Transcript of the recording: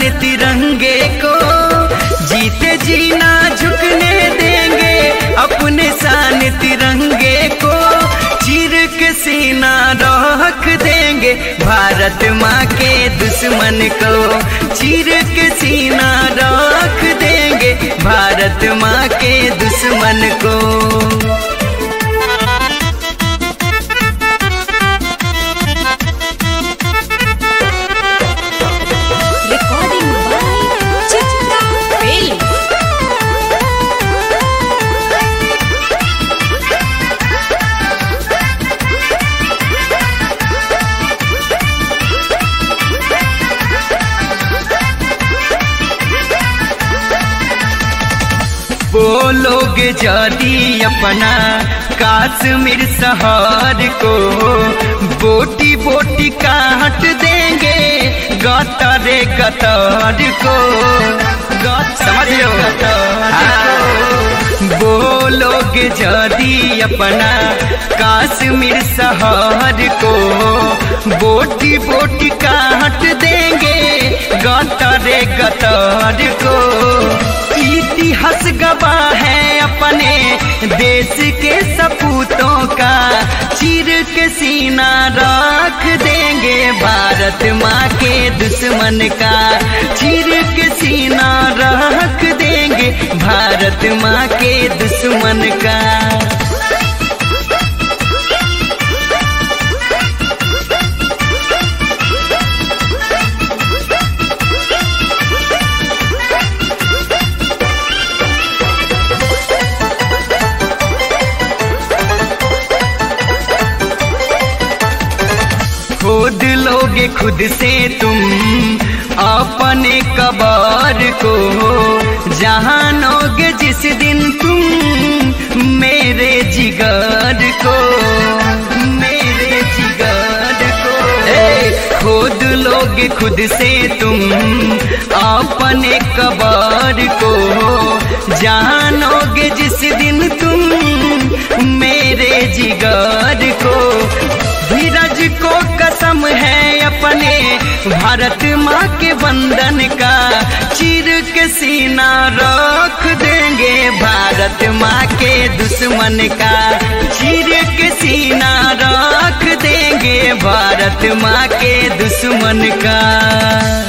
तिरंगे को, जीते जीना झुकने देंगे अपने शान तिरंगे को, चीर के सीना रख देंगे भारत माँ के दुश्मन को, चीर के सीना रख देंगे भारत माँ के दुश्मन को। बोलोगे यदि अपना कश्मीर शहर को, बोटी बोटी काट देंगे गतरे गतर को, समझ लो बोलोगे यदि अपना कश्मीर शहर को, बोटी बोटी काट देंगे गतरे गतर को। इतिहास गवाह है अपने देश के सपूतों का, चीर के सीना रख देंगे भारत माँ के दुश्मन का, चीर के सीना रख देंगे भारत माँ के दुश्मन का। खोद लोगे खुद से तुम अपने कबर को, जानोगे जिस दिन तुम मेरे जिगर को, मेरे जिगर को। खोद लोगे खुद से तुम अपने कबर को, जानोगे जिस दिन तुम मेरे जिगर को। धीरज को कसम है अपने भारत माँ के वंदन का, चीर के सीना रख देंगे भारत माँ के दुश्मन का, चीर के सीना रख देंगे भारत माँ के दुश्मन का।